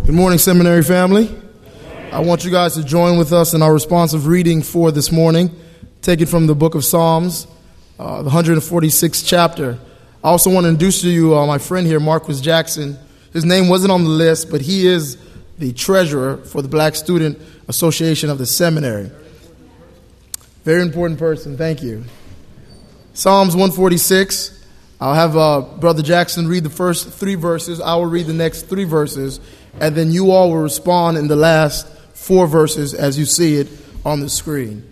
Good morning, seminary family. I want you guys to join with us in our responsive reading for this morning, taken from the book of Psalms, the 146th chapter. I also want to introduce to you my friend here, Marcus Jackson. His name wasn't on the list, but he is the treasurer for the Black Student Association of the seminary. Very important person. Thank you. Psalms 146. I'll have Brother Jackson read the first 3 verses. I will read the next 3 verses. And then you all will respond in the last 4 verses as you see it on the screen.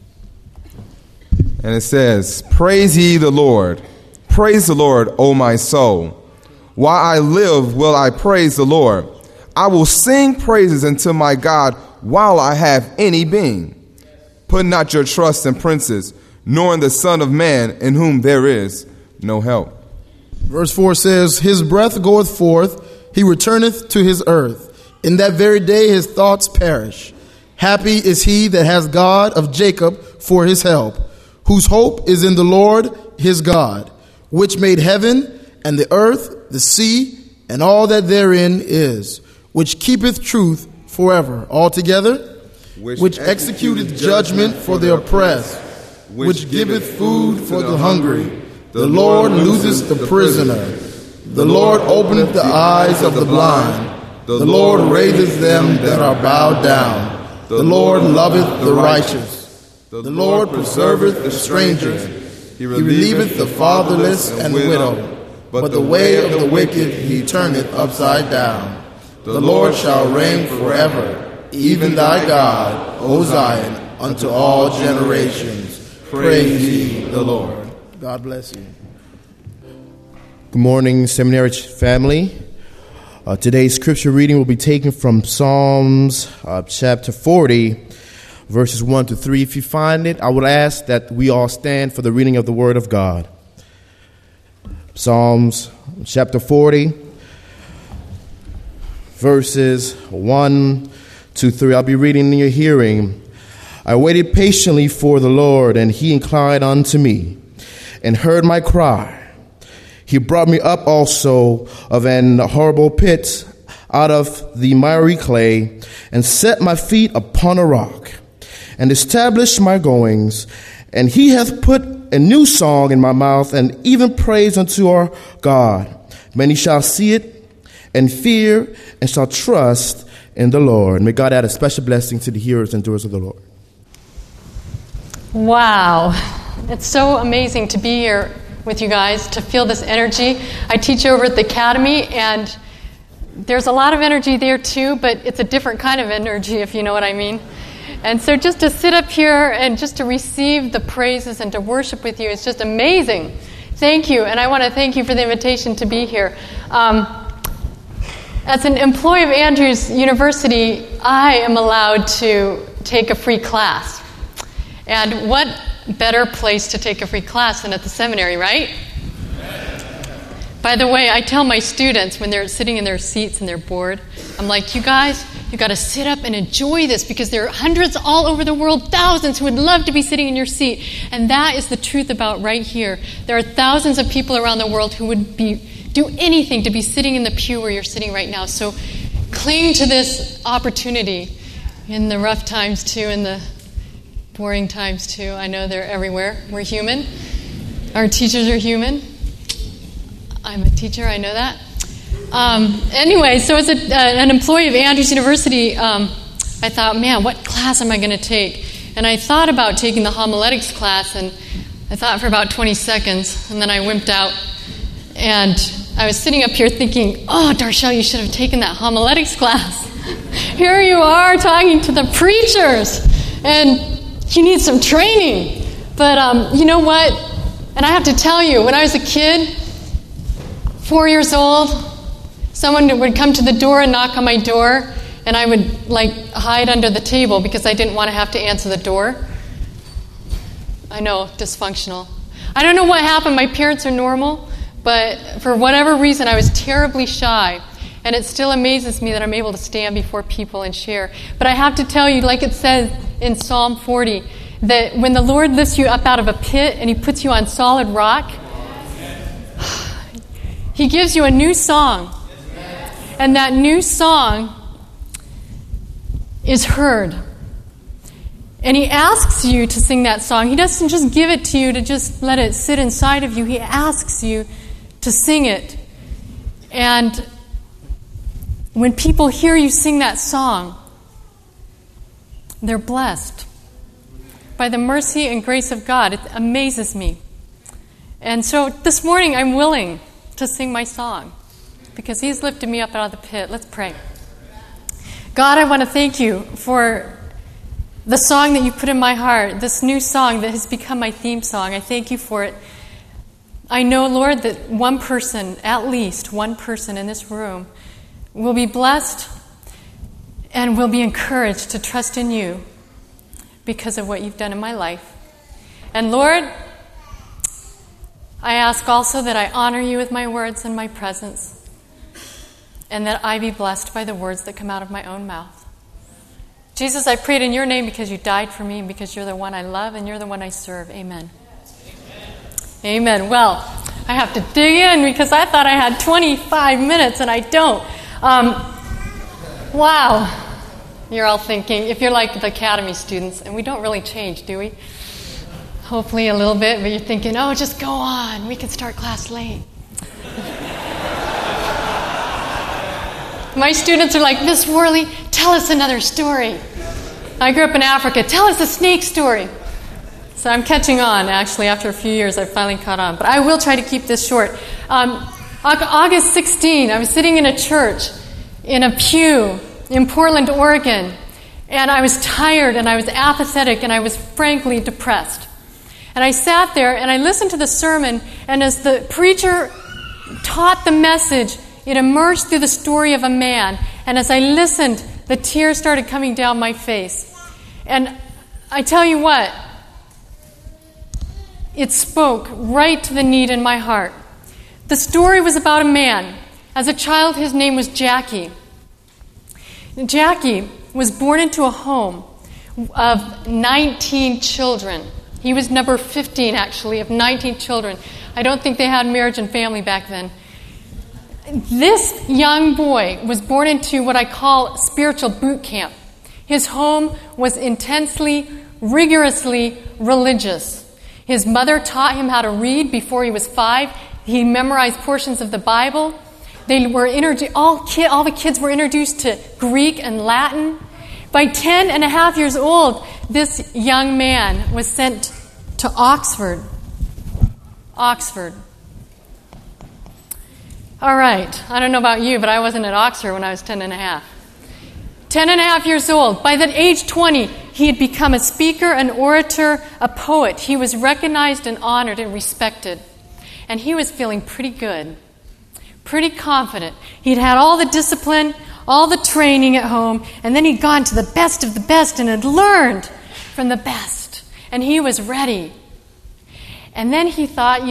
And it says, "Praise ye the Lord. Praise the Lord, O my soul. While I live will I praise the Lord. I will sing praises unto my God while I have any being. Put not your trust in princes, nor in the Son of Man, in whom there is no help." Verse 4 says, "His breath goeth forth, he returneth to his earth. In that very day his thoughts perish. Happy is he that has God of Jacob for his help, whose hope is in the Lord his God, which made heaven and the earth, the sea, and all that therein is, which keepeth truth forever. Altogether, which executeth judgment for the oppressed, which giveth food for the hungry. The Lord looseth the prisoner. The Lord openeth the eyes of the blind. The Lord raiseth them that are bowed down. The Lord loveth the righteous. The Lord preserveth the stranger. He relieveth the fatherless and widow. But the way of the wicked he turneth upside down. The Lord shall reign forever, even thy God, O Zion, unto all generations. Praise ye the Lord. God bless you. Good morning, seminary family. Today's scripture reading will be taken from Psalms chapter 40, verses 1 to 3. If you find it, I would ask that we all stand for the reading of the Word of God. Psalms chapter 40, verses 1 to 3. I'll be reading in your hearing. "I waited patiently for the Lord, and he inclined unto me, and heard my cry. He brought me up also of an horrible pit, out of the miry clay, and set my feet upon a rock, and established my goings. And he hath put a new song in my mouth, and even praise unto our God. Many shall see it, and fear, and shall trust in the Lord." May God add a special blessing to the hearers and doers of the Lord. Wow. It's so amazing to be here with you guys, to feel this energy. I teach over at the Academy, and there's a lot of energy there too, but it's a different kind of energy, if you know what I mean. And so just to sit up here and just to receive the praises and to worship with you is just amazing. Thank you, and I want to thank you for the invitation to be here. As an employee of Andrews University, I am allowed to take a free class. And what better place to take a free class than at the seminary, right? By the way, I tell my students when they're sitting in their seats and they're bored, I'm like, you guys, you got to sit up and enjoy this, because there are hundreds all over the world, thousands who would love to be sitting in your seat. And that is the truth about right here. There are thousands of people around the world who would do anything to be sitting in the pew where you're sitting right now. So cling to this opportunity in the rough times too, in the boring times too. I know they're everywhere. We're human. Our teachers are human. I'm a teacher, I know that. Anyway, so as an employee of Andrews University, I thought, man, what class am I going to take? And I thought about taking the homiletics class, and I thought for about 20 seconds, and then I wimped out. And I was sitting up here thinking, oh, Darshell, you should have taken that homiletics class. Here you are talking to the preachers, and you need some training. But you know what? And I have to tell you, when I was a kid, 4 years old, someone would come to the door and knock on my door, and I would hide under the table because I didn't want to have to answer the door. I know, dysfunctional. I don't know what happened. My parents are normal, but for whatever reason, I was terribly shy. And it still amazes me that I'm able to stand before people and share. But I have to tell you, like it says in Psalm 40, that when the Lord lifts you up out of a pit and he puts you on solid rock, he gives you a new song. And that new song is heard. And he asks you to sing that song. He doesn't just give it to you to just let it sit inside of you. He asks you to sing it. And when people hear you sing that song, they're blessed by the mercy and grace of God. It amazes me. And so this morning I'm willing to sing my song because he's lifted me up out of the pit. Let's pray. God, I want to thank you for the song that you put in my heart, this new song that has become my theme song. I thank you for it. I know, Lord, that one person, at least one person in this room, will be blessed and will be encouraged to trust in you because of what you've done in my life. And Lord, I ask also that I honor you with my words and my presence, and that I be blessed by the words that come out of my own mouth. Jesus, I prayed in your name because you died for me and because you're the one I love and you're the one I serve. Amen. Amen. Well, I have to dig in because I thought I had 25 minutes and I don't. Wow. You're all thinking, if you're like the Academy students, and we don't really change, do we? Hopefully a little bit, but you're thinking, oh, just go on. We can start class late. My students are like, Miss Worley, tell us another story. I grew up in Africa. Tell us a snake story. So I'm catching on, actually. After a few years, I finally caught on. But I will try to keep this short. August 16, I was sitting in a church in a pew in Portland, Oregon. And I was tired, and I was apathetic, and I was frankly depressed. And I sat there, and I listened to the sermon, and as the preacher taught the message, it emerged through the story of a man. And as I listened, the tears started coming down my face. And I tell you what, it spoke right to the need in my heart. The story was about a man. As a child, his name was Jackie. Jackie was born into a home of 19 children. He was number 15, actually, of 19 children. I don't think they had marriage and family back then. This young boy was born into what I call spiritual boot camp. His home was intensely, rigorously religious. His mother taught him how to read before he was 5. He memorized portions of the Bible. They were all the kids were introduced to Greek and Latin. By 10 and a half years old, this young man was sent to Oxford. Oxford. All right. I don't know about you, but I wasn't at Oxford when I was 10 and a half. 10 and a half years old. By the age 20, he had become a speaker, an orator, a poet. He was recognized and honored and respected. And he was feeling pretty good, pretty confident. He'd had all the discipline, all the training at home, and then he'd gone to the best of the best and had learned from the best. And he was ready. And then he thought,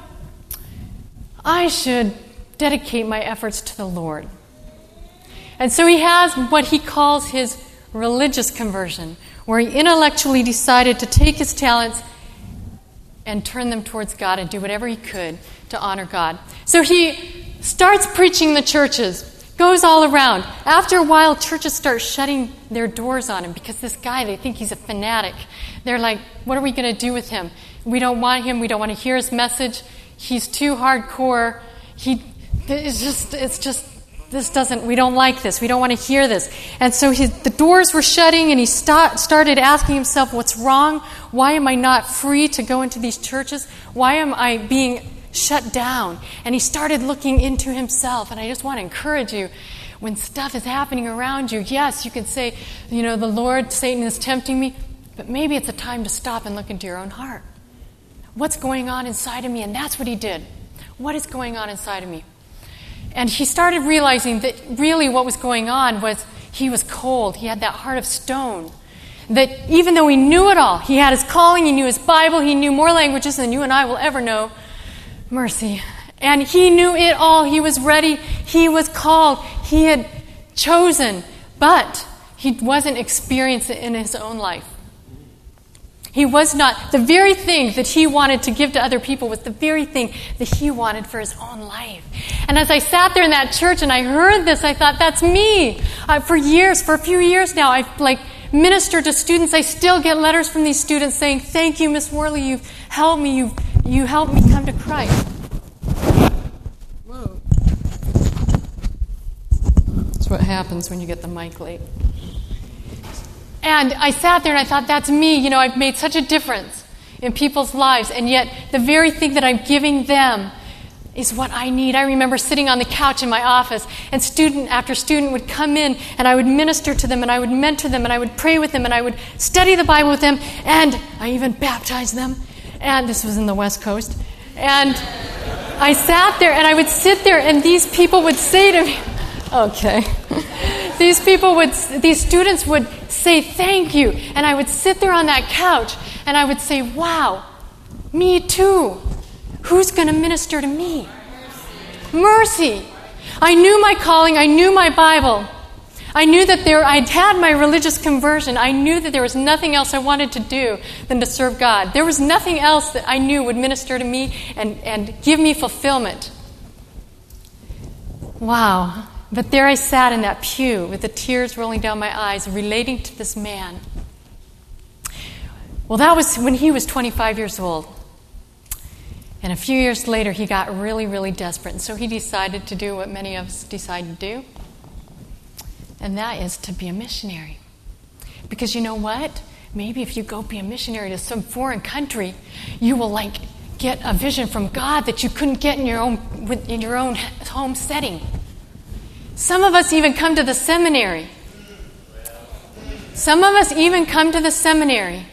I should dedicate my efforts to the Lord. And so he has what he calls his religious conversion, where he intellectually decided to take his talents and turn them towards God and do whatever he could to honor God. So he starts preaching the churches, goes all around. After a while, churches start shutting their doors on him because this guy, they think he's a fanatic. They're like, what are we going to do with him? We don't want him. We don't want to hear his message. He's too hardcore. We don't like this. We don't want to hear this. And so the doors were shutting, and he started asking himself, what's wrong? Why am I not free to go into these churches? Why am I being shut down? And he started looking into himself. And I just want to encourage you, when stuff is happening around you, yes, you can say, the Lord, Satan is tempting me, but maybe it's a time to stop and look into your own heart. What's going on inside of me? And that's what he did. What is going on inside of me? And he started realizing that really what was going on was he was cold. He had that heart of stone. That even though he knew it all, he had his calling, he knew his Bible, he knew more languages than you and I will ever know. Mercy. And he knew it all. He was ready. He was called. He had chosen. But he wasn't experiencing it in his own life. He was not. The very thing that he wanted to give to other people was the very thing that he wanted for his own life. And as I sat there in that church and I heard this, I thought, that's me. For a few years now, I've ministered to students. I still get letters from these students saying, "Thank you, Miss Worley. You've helped me. You helped me come to Christ." Whoa. That's what happens when you get the mic late. And I sat there and I thought, that's me. I've made such a difference in people's lives, and yet the very thing that I'm giving them is what I need. I remember sitting on the couch in my office, and student after student would come in, and I would minister to them, and I would mentor them, and I would pray with them, and I would study the Bible with them, and I even baptized them. And this was in the West Coast. And I sat there, and I would sit there, and these people would say to me, okay. These students would say thank you. And I would sit there on that couch and I would say, wow, me too. Who's going to minister to me? Mercy. I knew my calling. I knew my Bible. I knew that I'd had my religious conversion. I knew that there was nothing else I wanted to do than to serve God. There was nothing else that I knew would minister to me and give me fulfillment. Wow. But there I sat in that pew with the tears rolling down my eyes, relating to this man. Well, that was when he was 25 years old. And a few years later, he got really, really desperate. And so he decided to do what many of us decide to do. And that is to be a missionary. Because you know what? Maybe if you go be a missionary to some foreign country, you will get a vision from God that you couldn't get in your own home setting. Some of us even come to the seminary. Some of us even come to the seminary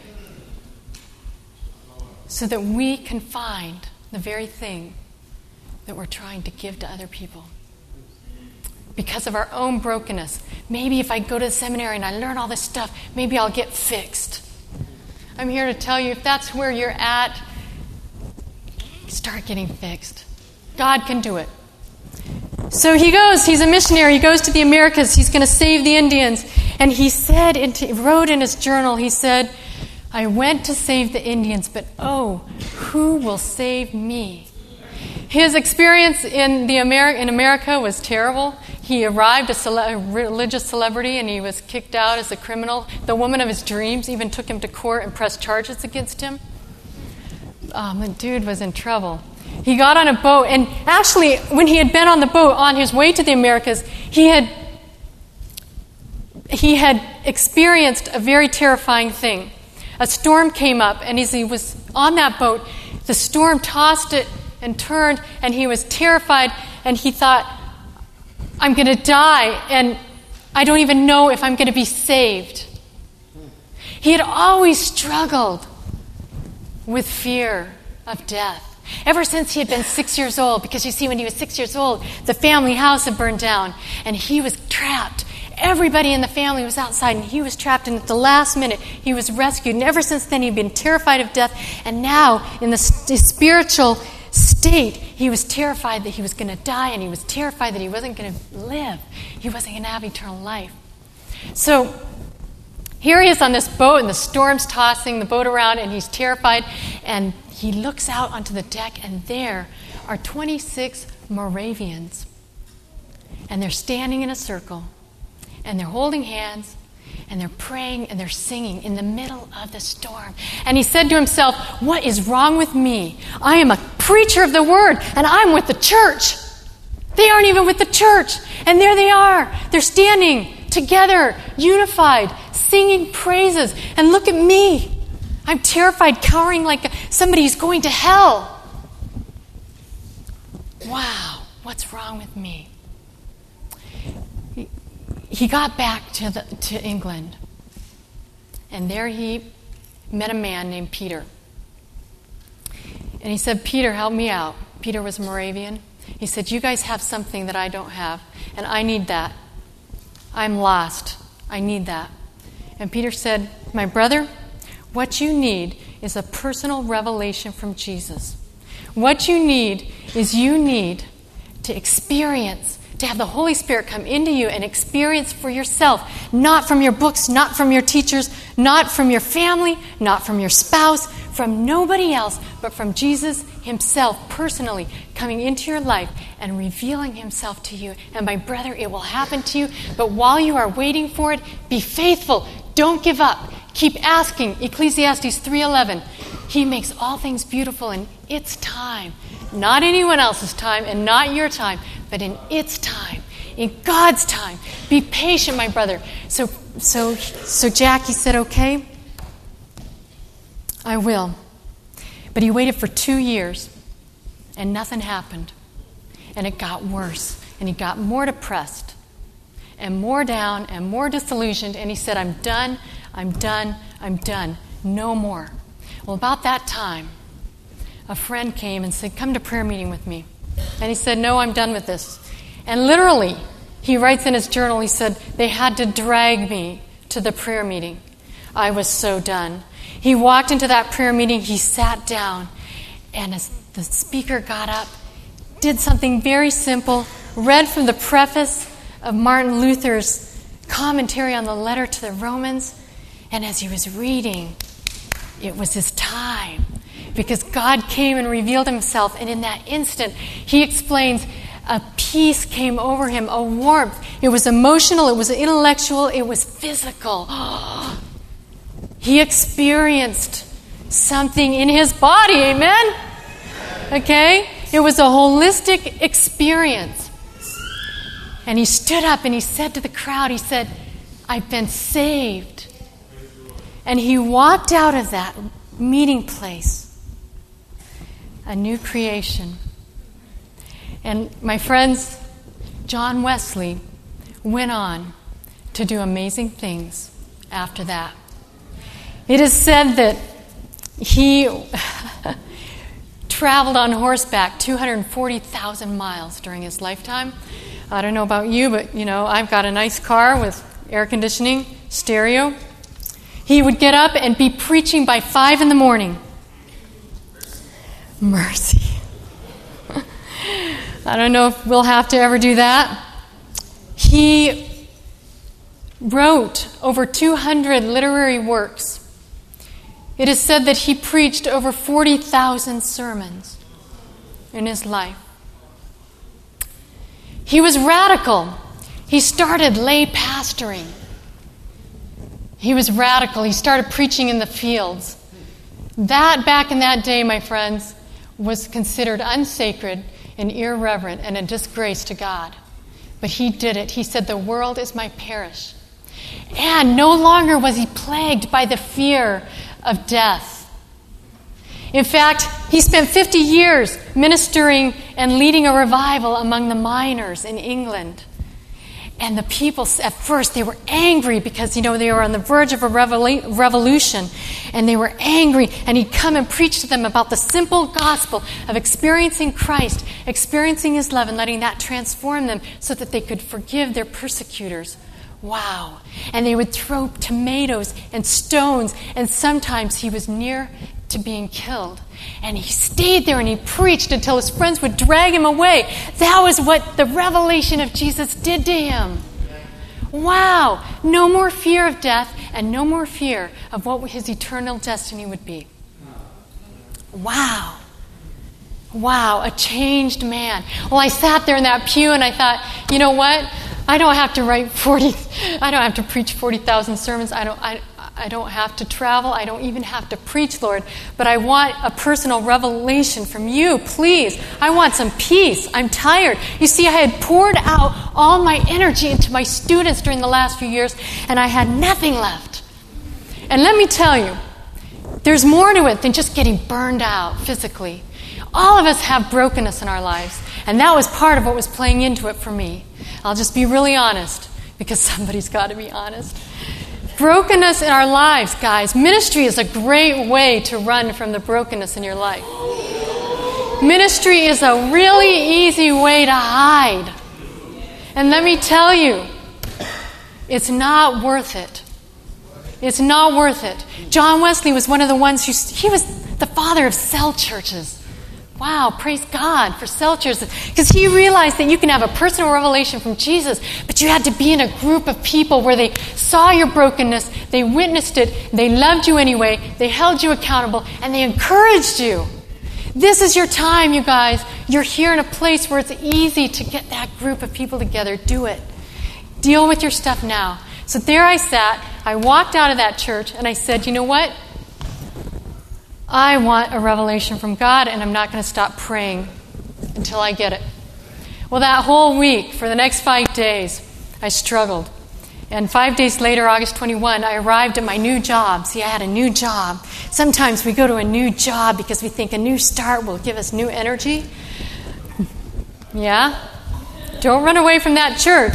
so that we can find the very thing that we're trying to give to other people. Because of our own brokenness. Maybe if I go to the seminary and I learn all this stuff, maybe I'll get fixed. I'm here to tell you, if that's where you're at, start getting fixed. God can do it. So he goes, he's a missionary, he goes to the Americas, he's going to save the Indians. And he said, wrote in his journal, he said, I went to save the Indians, but who will save me? His experience in America was terrible. He arrived a religious celebrity and he was kicked out as a criminal. The woman of his dreams even took him to court and pressed charges against him. The dude was in trouble. He got on a boat, and actually, when he had been on the boat on his way to the Americas, he had experienced a very terrifying thing. A storm came up, and as he was on that boat, the storm tossed it and turned, and he was terrified, and he thought, I'm going to die, and I don't even know if I'm going to be saved. He had always struggled with fear of death. Ever since he had been 6 years old, because you see, when he was 6 years old, the family house had burned down, and he was trapped. Everybody in the family was outside, and he was trapped, and at the last minute, he was rescued. And ever since then, he'd been terrified of death, and now, in the spiritual state, he was terrified that he was going to die, and he was terrified that he wasn't going to live. He wasn't going to have eternal life. So, here he is on this boat, and the storm's tossing the boat around, and he's terrified, and he looks out onto the deck, and there are 26 Moravians. And they're standing in a circle, and they're holding hands, and they're praying, and they're singing in the middle of the storm. And he said to himself, what is wrong with me? I am a preacher of the word, and I'm with the church. They aren't even with the church. And there they are. They're standing together, unified, singing praises. And look at me. I'm terrified, cowering like somebody who's going to hell. Wow, what's wrong with me? He got back to England, and there he met a man named Peter. And he said, Peter, help me out. Peter was a Moravian. He said, you guys have something that I don't have, and I need that. I'm lost. I need that. And Peter said, my brother, what you need is a personal revelation from Jesus. What you need is you need to experience, to have the Holy Spirit come into you and experience for yourself, not from your books, not from your teachers, not from your family, not from your spouse, from nobody else, but from Jesus himself personally coming into your life and revealing himself to you. And my brother, it will happen to you. But while you are waiting for it, be faithful. Don't give up. Keep asking. Ecclesiastes 3:11. He makes all things beautiful in its time. Not anyone else's time and not your time, but in its time. In God's time. Be patient, my brother. So Jackie said, okay, I will. But he waited for 2 years, and nothing happened. And it got worse, and he got more depressed, and more down, and more disillusioned, and he said, I'm done, no more. Well, about that time, a friend came and said, come to prayer meeting with me. And he said, no, I'm done with this. And literally, he writes in his journal, he said, they had to drag me to the prayer meeting. I was so done. He walked into that prayer meeting, he sat down, and as the speaker got up, did something very simple, read from the preface of Martin Luther's commentary on the letter to the Romans, and as he was reading, it was his time, because God came and revealed himself, and in that instant, he explains, a peace came over him, a warmth. It was emotional, it was intellectual, it was physical. He experienced something in his body, amen? Okay? It was a holistic experience. And he stood up and he said to the crowd, he said, I've been saved. And he walked out of that meeting place, a new creation. And my friends, John Wesley went on to do amazing things after that. It is said that he traveled on horseback 240,000 miles during his lifetime. I don't know about you, but, I've got a nice car with air conditioning, stereo. He would get up and be preaching by 5 a.m. Mercy. I don't know if we'll have to ever do that. He wrote over 200 literary works. It is said that he preached over 40,000 sermons in his life. He was radical. He started lay pastoring. He was radical. He started preaching in the fields. That, back in that day, my friends, was considered unsacred and irreverent and a disgrace to God. But he did it. He said, the world is my parish. And no longer was he plagued by the fear of death. In fact, he spent 50 years ministering and leading a revival among the miners in England. And the people, at first, they were angry because, they were on the verge of a revolution. And they were angry. And he'd come and preach to them about the simple gospel of experiencing Christ, experiencing his love, and letting that transform them so that they could forgive their persecutors. Wow. And they would throw tomatoes and stones, and sometimes he was near to being killed. And he stayed there and he preached until his friends would drag him away. That was what the revelation of Jesus did to him. Wow. No more fear of death and no more fear of what his eternal destiny would be. Wow. Wow, a changed man. Well, I sat there in that pew and I thought, you know what? I don't have to preach 40,000 sermons. I don't have to travel. I don't even have to preach, Lord. But I want a personal revelation from you, please. I want some peace. I'm tired. You see, I had poured out all my energy into my students during the last few years, and I had nothing left. And let me tell you, there's more to it than just getting burned out physically. All of us have brokenness in our lives, and that was part of what was playing into it for me. I'll just be really honest, because somebody's got to be honest. Brokenness in our lives, guys. Ministry is a great way to run from the brokenness in your life. Ministry is a really easy way to hide. And let me tell you, it's not worth it. It's not worth it. John Wesley was one of the ones he was the father of cell churches. Wow, praise God for cell churches. Because he realized that you can have a personal revelation from Jesus, but you had to be in a group of people where they saw your brokenness, they witnessed it, they loved you anyway, they held you accountable, and they encouraged you. This is your time, you guys. You're here in a place where it's easy to get that group of people together. Do it. Deal with your stuff now. So there I sat. I walked out of that church and I said, you know what? I want a revelation from God, and I'm not going to stop praying until I get it. Well, that whole week, for the next 5 days, I struggled. And 5 days later, August 21, I arrived at my new job. See, I had a new job. Sometimes we go to a new job because we think a new start will give us new energy. Yeah? Don't run away from that church.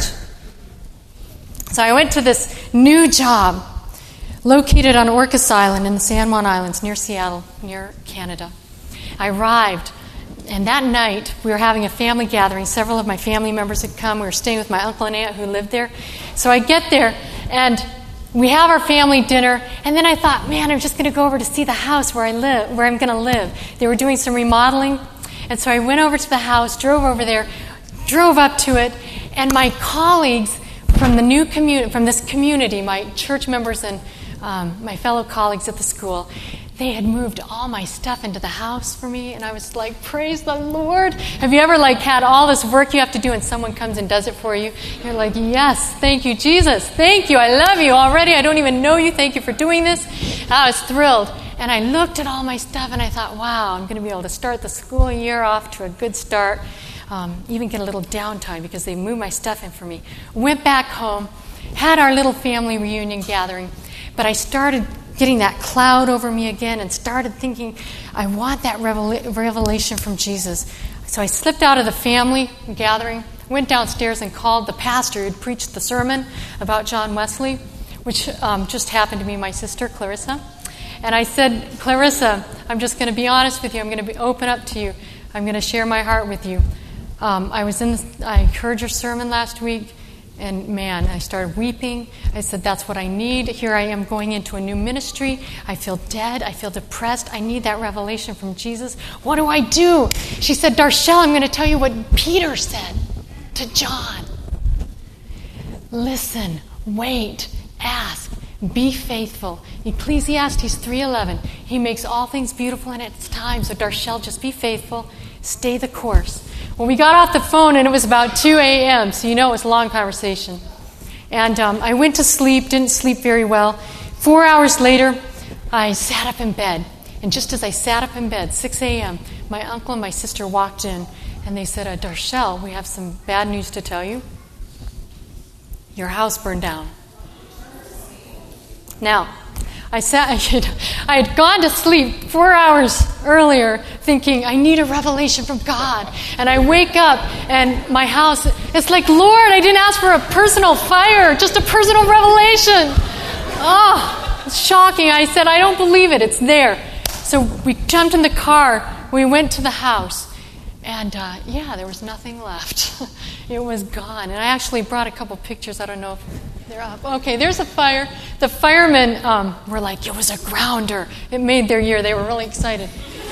So I went to this new job located on Orcas Island in the San Juan Islands near Seattle, near Canada. I arrived, and that night we were having a family gathering. Several of my family members had come. We were staying with my uncle and aunt who lived there. So I get there, and we have our family dinner, and then I thought, man, I'm just going to go over to see the house where I'm going to live. They were doing some remodeling, and so I went over to the house, drove over there, drove up to it, and my colleagues from this community, my church members and my fellow colleagues at the school, they had moved all my stuff into the house for me, and I was like, praise the Lord. Have you ever had all this work you have to do and someone comes and does it for you? You're like, yes, thank you, Jesus. Thank you. I love you already. I don't even know you. Thank you for doing this. I was thrilled. And I looked at all my stuff and I thought, wow, I'm going to be able to start the school year off to a good start, even get a little downtime because they moved my stuff in for me. Went back home, had our little family reunion gathering, but I started getting that cloud over me again and started thinking, I want that revelation from Jesus. So I slipped out of the family gathering, went downstairs and called the pastor who had preached the sermon about John Wesley, which just happened to be my sister, Clarissa. And I said, Clarissa, I'm just going to be honest with you. I'm going to be open up to you. I'm going to share my heart with you. I heard your sermon last week. And man, I started weeping. I said, that's what I need. Here I am going into a new ministry. I feel dead. I feel depressed. I need that revelation from Jesus. What do I do? She said, Darshelle, I'm going to tell you what Peter said to John. Listen, wait, ask, be faithful. Ecclesiastes 3:11. He makes all things beautiful in its time. So Darshelle, just be faithful. Stay the course. Well, we got off the phone, and it was about 2 a.m., so it was a long conversation. And I went to sleep, didn't sleep very well. 4 hours later, I sat up in bed. And just as I sat up in bed, 6 a.m., my uncle and my sister walked in, and they said, Darshelle, we have some bad news to tell you. Your house burned down. Now, I had gone to sleep 4 hours earlier thinking, I need a revelation from God. And I wake up and my house, it's like, Lord, I didn't ask for a personal fire, just a personal revelation. Oh, it's shocking. I said, I don't believe it. It's there. So we jumped in the car. We went to the house. And there was nothing left. It was gone. And I actually brought a couple pictures. I don't know if they're up. Okay, there's a fire. The firemen were like, it was a grounder. It made their year. They were really excited.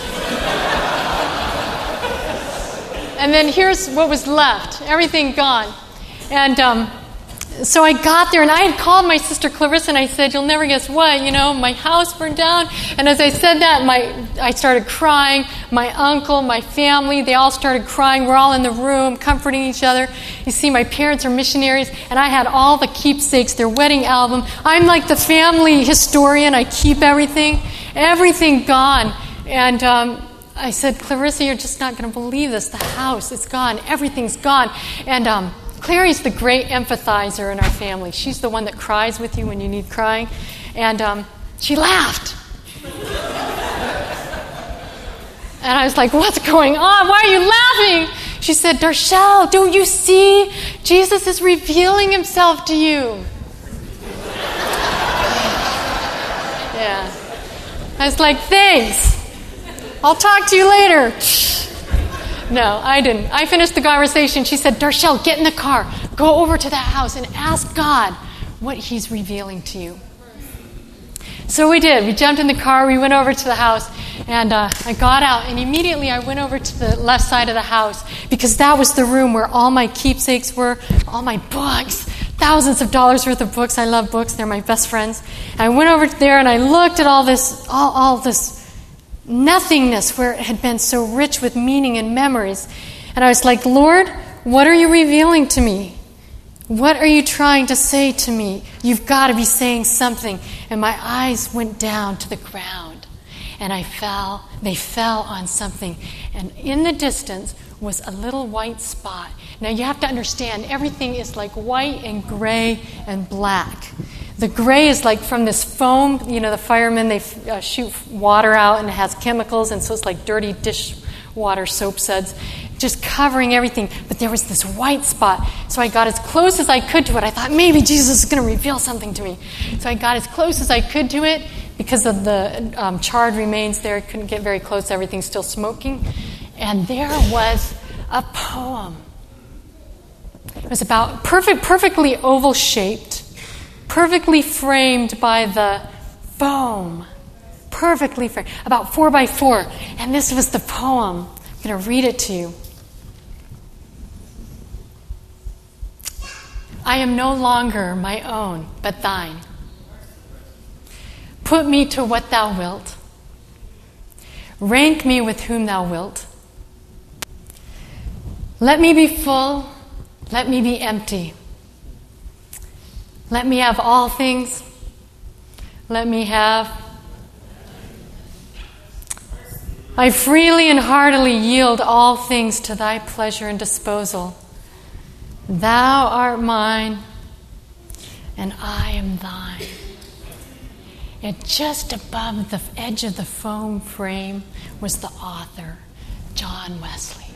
And then here's what was left. Everything gone. And so I got there, and I had called my sister Clarissa, and I said, you'll never guess what, my house burned down. And as I said that, I started crying. My uncle, my family, they all started crying. We're all in the room, comforting each other. You see, my parents are missionaries, and I had all the keepsakes, their wedding album. I'm like the family historian. I keep everything gone. And I said, Clarissa, you're just not going to believe this. The house, it's gone. Everything's gone. And Clary's the great empathizer in our family. She's the one that cries with you when you need crying. And she laughed. And I was like, what's going on? Why are you laughing? She said, Darshelle, don't you see? Jesus is revealing himself to you. Yeah. I was like, thanks. I'll talk to you later. No, I didn't. I finished the conversation. She said, Darshelle, get in the car. Go over to that house and ask God what he's revealing to you. So we did. We jumped in the car. We went over to the house. And I got out. And immediately I went over to the left side of the house because that was the room where all my keepsakes were, all my books, thousands of dollars worth of books. I love books. They're my best friends. And I went over there and I looked at all this nothingness where it had been so rich with meaning and memories. And I was like, Lord, what are you revealing to me? What are you trying to say to me? You've got to be saying something. And my eyes went down to the ground. And they fell on something. And in the distance was a little white spot. Now you have to understand, everything is like white and gray and black. The gray is like from this foam, the firemen, they shoot water out and it has chemicals, and so it's like dirty dishwater soap suds, just covering everything. But there was this white spot. So I got as close as I could to it. I thought, maybe Jesus is going to reveal something to me. So I got as close as I could to it. Because of the charred remains there, I couldn't get very close. Everything's still smoking. And there was a poem. It was about perfectly oval-shaped, perfectly framed by the foam. Perfectly framed. About 4x4. And this was the poem. I'm going to read it to you. I am no longer my own, but thine. Put me to what thou wilt. Rank me with whom thou wilt. Let me be full. Let me be empty. Let me have all things. Let me have. I freely and heartily yield all things to thy pleasure and disposal. Thou art mine, and I am thine. And just above the edge of the foam frame was the author, John Wesley.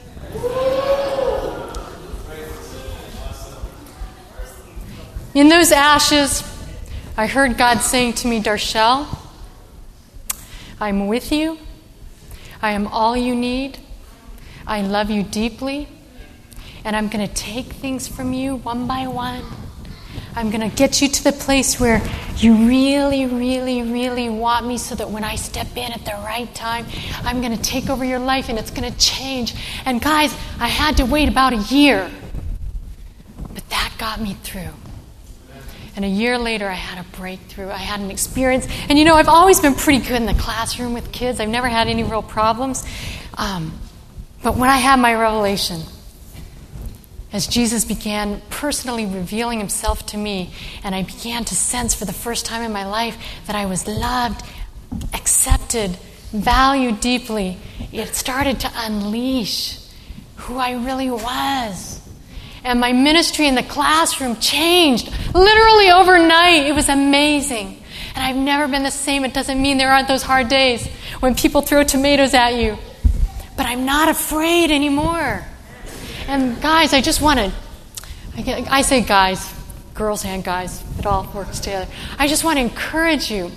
In those ashes, I heard God saying to me, Darshell, I'm with you. I am all you need. I love you deeply. And I'm going to take things from you one by one. I'm going to get you to the place where you really, really, really want me, so that when I step in at the right time, I'm going to take over your life and it's going to change. And guys, I had to wait about a year. But that got me through. And a year later, I had a breakthrough. I had an experience. And I've always been pretty good in the classroom with kids. I've never had any real problems. But when I had my revelation, as Jesus began personally revealing himself to me, and I began to sense for the first time in my life that I was loved, accepted, valued deeply, it started to unleash who I really was. And my ministry in the classroom changed literally overnight. It was amazing. And I've never been the same. It doesn't mean there aren't those hard days when people throw tomatoes at you. But I'm not afraid anymore. And guys, I just want to, I say guys, girls and guys, it all works together. I just want to encourage you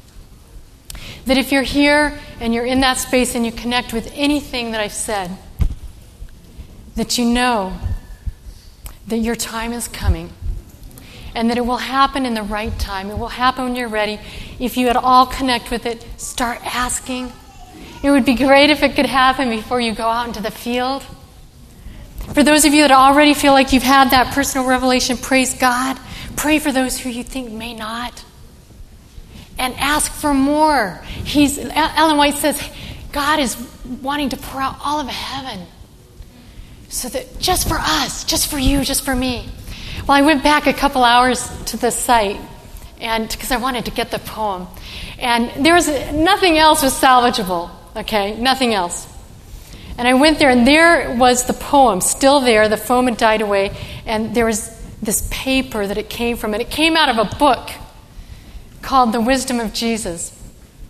that if you're here and you're in that space and you connect with anything that I've said, that you know that your time is coming and that it will happen in the right time. It will happen when you're ready. If you at all connect with it, start asking. It would be great if it could happen before you go out into the field. For those of you that already feel like you've had that personal revelation, praise God. Pray for those who you think may not. And ask for more. Ellen White says, God is wanting to pour out all of heaven. So that just for us, just for you, just for me. Well, I went back a couple hours to the site, and because I wanted to get the poem. And nothing else was salvageable, okay? Nothing else. And I went there, and there was the poem, still there. The foam had died away, and there was this paper that it came from. And it came out of a book called The Wisdom of Jesus.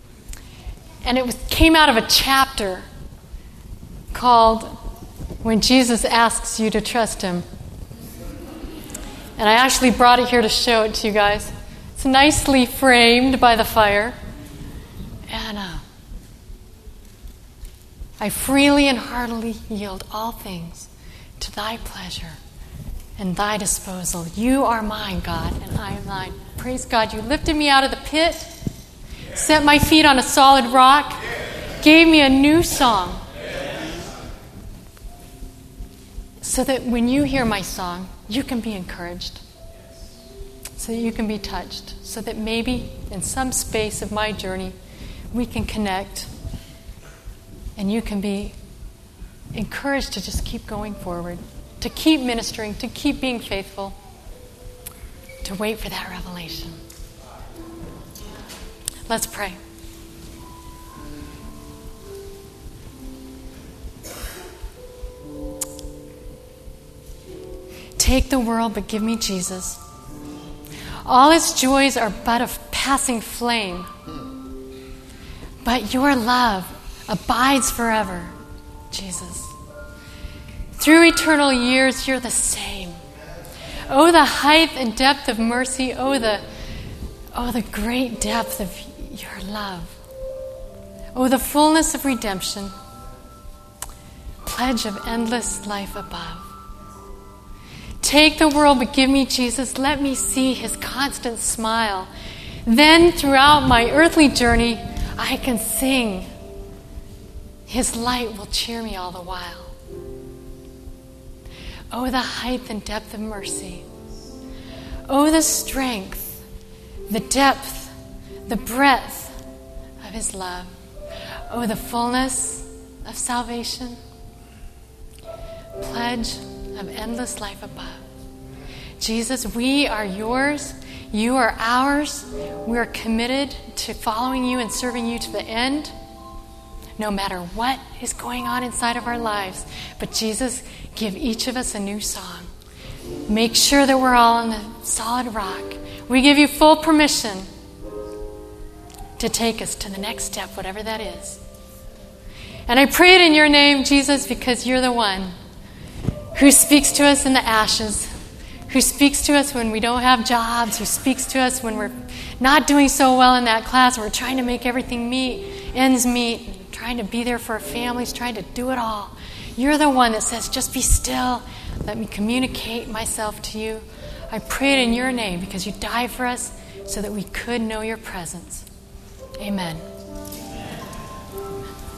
And it came out of a chapter called When Jesus Asks You to Trust Him. And I actually brought it here to show it to you guys. It's nicely framed by the fire. And I freely and heartily yield all things to thy pleasure and thy disposal. You are mine, God, and I am thine. Praise God, you lifted me out of the pit, set my feet on a solid rock, gave me a new song. So that when you hear my song, you can be encouraged. So that you can be touched. So that maybe in some space of my journey, we can connect And you can be encouraged to just keep going forward, to keep ministering, to keep being faithful, to wait for that revelation. Let's pray. Take the world, but give me Jesus. All its joys are but a passing flame, but your love abides forever, Jesus. Through eternal years, you're the same. Oh, the height and depth of mercy. Oh, the great depth of your love. Oh, the fullness of redemption. Pledge of endless life above. Take the world, but give me Jesus. Let me see his constant smile. Then, throughout my earthly journey, I can sing. His light will cheer me all the while. Oh, the height and depth of mercy. Oh, the strength, the depth, the breadth of his love. Oh, the fullness of salvation. Pledge of endless life above. Jesus, we are yours. You are ours. We are committed to following you and serving you to the end, no matter what is going on inside of our lives. But Jesus, give each of us a new song. Make sure that we're all on the solid rock. We give you full permission to take us to the next step, whatever that is. And I pray it in your name, Jesus, because you're the one who speaks to us in the ashes, who speaks to us when we don't have jobs, who speaks to us when we're not doing so well in that class, and we're trying to make everything ends meet, trying to be there for our families, trying to do it all. You're the one that says, just be still. Let me communicate myself to you. I pray it in your name because you died for us so that we could know your presence. Amen.